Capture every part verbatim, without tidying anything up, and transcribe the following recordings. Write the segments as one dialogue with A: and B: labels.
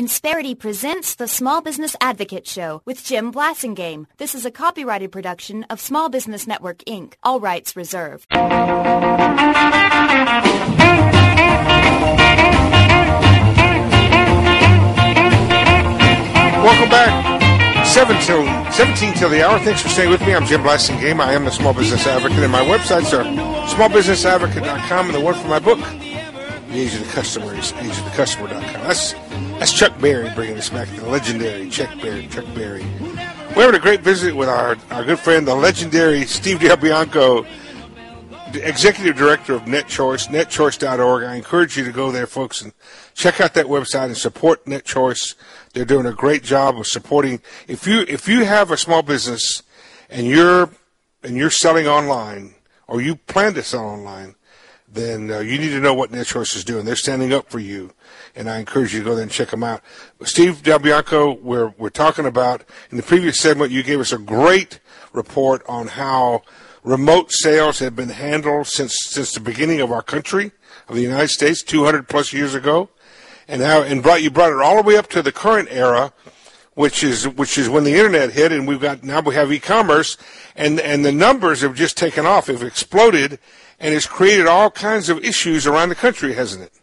A: Insperity presents the Small Business Advocate Show with Jim Blasingame. This is a copyrighted production of Small Business Network, Incorporated. All rights reserved.
B: Welcome back. Seven till, seventeen till the hour. Thanks for staying with me. I'm Jim Blasingame. I am the Small Business Advocate, and my websites are small business advocate dot com and the one for my book, The Age of the Customer, is age of the customer dot com. That's, that's Chuck Berry bringing us back, the legendary Chuck Berry. Chuck Berry. We're having a great visit with our, our good friend, the legendary Steve Del Bianco, the Executive Director of NetChoice, net choice dot org. I encourage you to go there, folks, and check out that website and support NetChoice. They're doing a great job of supporting. If you if you have a small business and you're and you're selling online, or you plan to sell online, then uh, you need to know what NetChoice is doing. They're standing up for you, and I encourage you to go there and check them out. Steve Del Bianco, we're we're talking about in the previous segment. You gave us a great report on how remote sales have been handled since since the beginning of our country, of the United States, two hundred plus years ago. And how, and brought you brought it all the way up to the current era, which is which is when the internet hit, and we've got now we have e-commerce, and and the numbers have just taken off, have exploded, and it's created all kinds of issues around the country, hasn't it?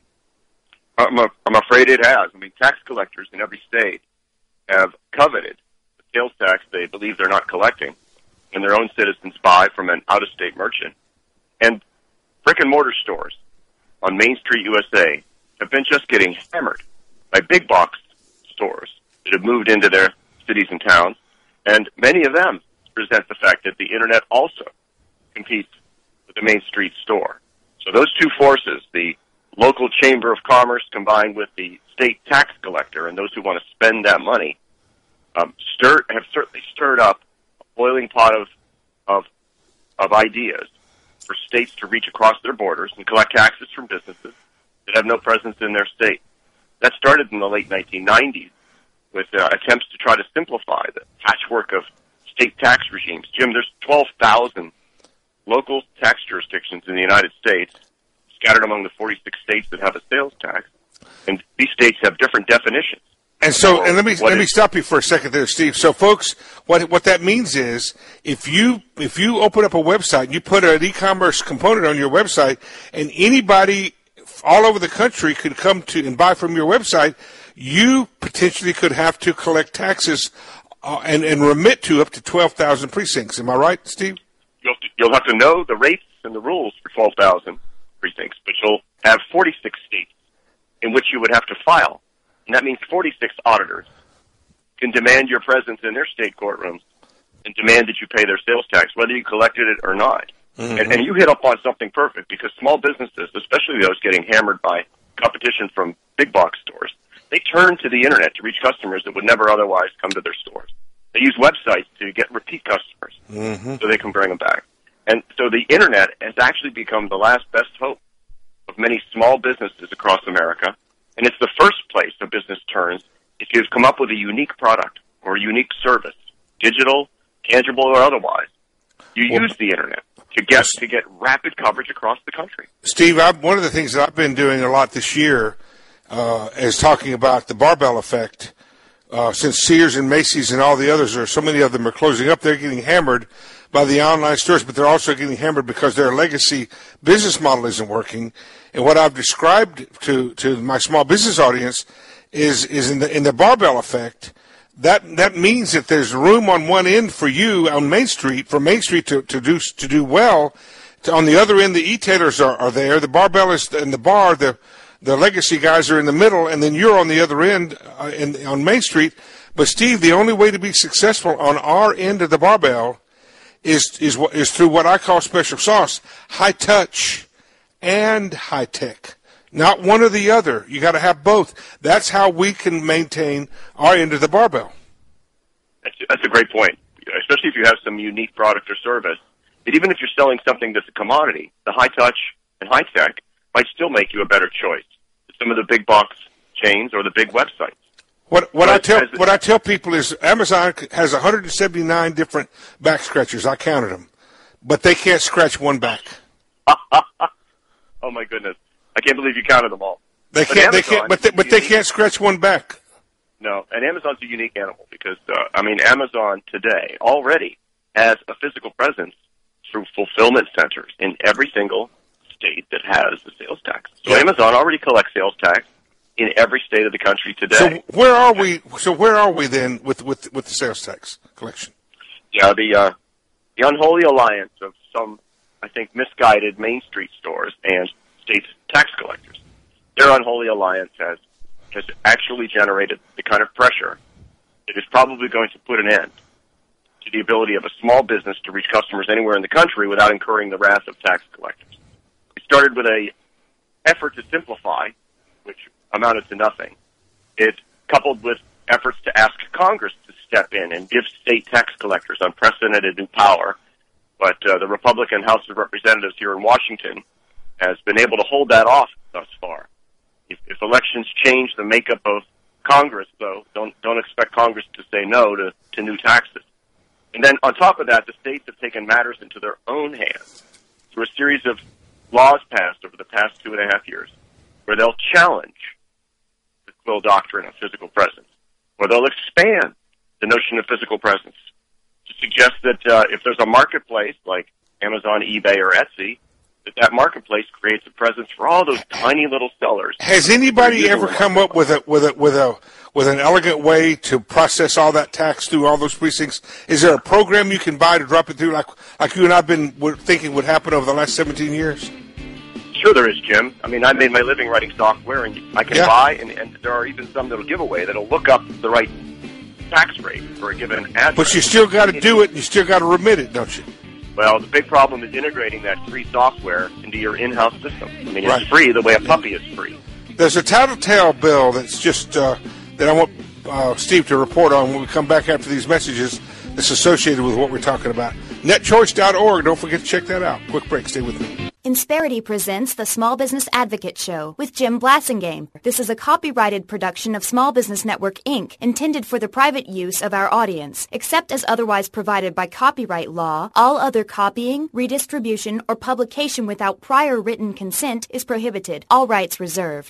C: I'm a, I'm afraid it has. I mean, tax collectors in every state have coveted the sales tax they believe they're not collecting, and their own citizens buy from an out-of-state merchant. And brick-and-mortar stores on Main Street, U S A, have been just getting hammered by big box stores that have moved into their cities and towns, and many of them present the fact that the internet also competes with the Main Street store. So those two forces, the local chamber of commerce combined with the state tax collector and those who want to spend that money, um, stir, have certainly stirred up a boiling pot of, of, of ideas for states to reach across their borders and collect taxes from businesses that have no presence in their state. That started in the late nineteen nineties with uh, attempts to try to simplify the patchwork of state tax regimes. Jim, there's twelve thousand local tax jurisdictions in the United States, scattered among the forty-six states that have a sales tax, and these states have different definitions.
B: And so, and let me let me stop you for a second there, Steve. So, folks, what what that means is, if you if you open up a website and you put an e-commerce component on your website, and anybody all over the country could come to and buy from your website, you potentially could have to collect taxes uh, and, and remit to up to twelve thousand precincts. Am I right, Steve?
C: You'll, you'll have to know the rates and the rules for twelve thousand precincts, but you'll have forty-six states in which you would have to file. And that means forty-six auditors can demand your presence in their state courtrooms and demand that you pay their sales tax, whether you collected it or not. Mm-hmm. And, and you hit up on something perfect, because small businesses, especially those getting hammered by competition from big box stores, they turn to the internet to reach customers that would never otherwise come to their stores. They use websites to get repeat customers, mm-hmm. so they can bring them back. And so the internet has actually become the last best hope of many small businesses across America, and it's the first place a business turns if you've come up with a unique product or a unique service, digital, tangible, or otherwise. You well, use the internet to get to get rapid coverage across the country.
B: Steve, I, one of the things that I've been doing a lot this year uh, is talking about the barbell effect. Uh, since Sears and Macy's and all the others, or so many of them are closing up, they're getting hammered by the online stores, but they're also getting hammered because their legacy business model isn't working. And what I've described to, to my small business audience is is in the in the barbell effect. That that means that there's room on one end for you on Main Street, for Main Street to, to do to do well. To, on the other end, the e-tailers are, are there. The barbell is in the bar. The the legacy guys are in the middle, and then you're on the other end uh, in, on Main Street. But Steve, the only way to be successful on our end of the barbell is is is through what I call special sauce: high touch and high tech. Not one or the other. You got to have both. That's how we can maintain our end of the barbell.
C: That's, that's a great point, especially if you have some unique product or service. But even if you're selling something that's a commodity, the high touch and high tech might still make you a better choice than some of the big box chains or the big websites.
B: What what but I tell what I tell people is Amazon has one hundred seventy-nine different back scratchers. I counted them, but they can't scratch one back.
C: Oh my goodness! I can't believe you counted them all.
B: They can't. Amazon, they can't. But they, but they can't scratch one back.
C: no. And Amazon's a unique animal because, uh, I mean, Amazon today already has a physical presence through fulfillment centers in every single state that has the sales tax. So
B: yeah.
C: Amazon already collects sales tax in every state of the country today.
B: So where are we? So where are we then with with with the sales tax collection?
C: Yeah, the uh, the unholy alliance of some, I think, misguided Main Street stores and state tax collectors. Their unholy alliance has has actually generated the kind of pressure that is probably going to put an end to the ability of a small business to reach customers anywhere in the country without incurring the wrath of tax collectors. We started with a effort to simplify, which amounted to nothing. It coupled with efforts to ask Congress to step in and give state tax collectors unprecedented new power. But uh, the Republican House of Representatives here in Washington has been able to hold that off thus far. If, if elections change the makeup of Congress, though, don't don't expect Congress to say no to, to new taxes. And then on top of that, the states have taken matters into their own hands through a series of laws passed over the past two and a half years where they'll challenge the Quill doctrine of physical presence, or they'll expand the notion of physical presence to suggest that uh, if there's a marketplace like Amazon, eBay, or Etsy, that that marketplace creates a presence for all those tiny little sellers.
B: Has anybody ever come up with a with a with a with an elegant way to process all that tax through all those precincts? Is there a program you can buy to drop it through, like like you and I've been thinking would happen over the last seventeen years?
C: Sure, there is, Jim. I mean, I made my living writing software, and I can
B: yeah.
C: buy, and, and there are even some that'll give away that'll look up the right tax rate for a given address.
B: But you still got to do it, and you still got to remit it, don't you?
C: Well, the big problem is integrating that free software into your in-house system. I mean, it's
B: right.
C: free the way a puppy is free.
B: There's a tattletale bill that's just uh, that I want uh, Steve to report on when we come back after these messages that's associated with what we're talking about. net choice dot org. Don't forget to check that out. Quick break. Stay with me.
A: Insperity presents the Small Business Advocate Show with Jim Blassingame. This is a copyrighted production of Small Business Network, Incorporated, intended for the private use of our audience. Except as otherwise provided by copyright law, all other copying, redistribution, or publication without prior written consent is prohibited. All rights reserved.